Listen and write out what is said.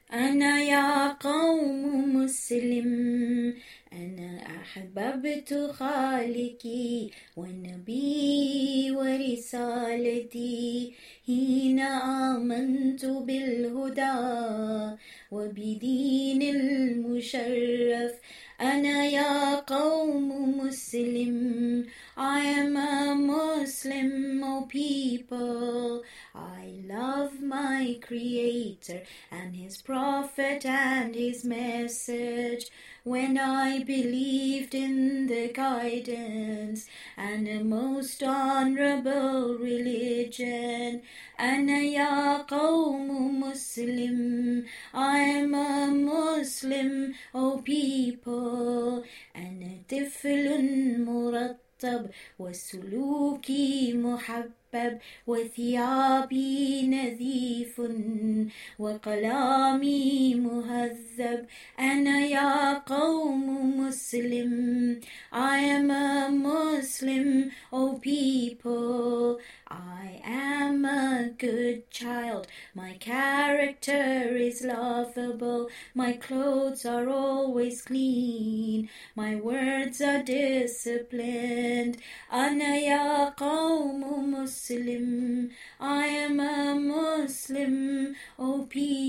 أنا يا قوم مسلم، أنا أحببت خالقي ونبي ورسالتي حين آمنت بالهدى وبدين المشرف. أنا يا قوم مسلم، I am a Muslim, O people. I love my Creator and His Prophet and His message. When I believed in the guidance and a most honorable religion, أنا يا قوم مسلم, I am a Muslim, O people. أنا طفل مرتب وسلوكي محبب وثيابي نظيف وقلامي مهذب. أنا يا قوم مسلم, I am a Muslim, O people. I am a good child, my character is lovable, my clothes are always clean, my words are disciplined. أنا يا قوم مسلم, I am a Muslim, O people.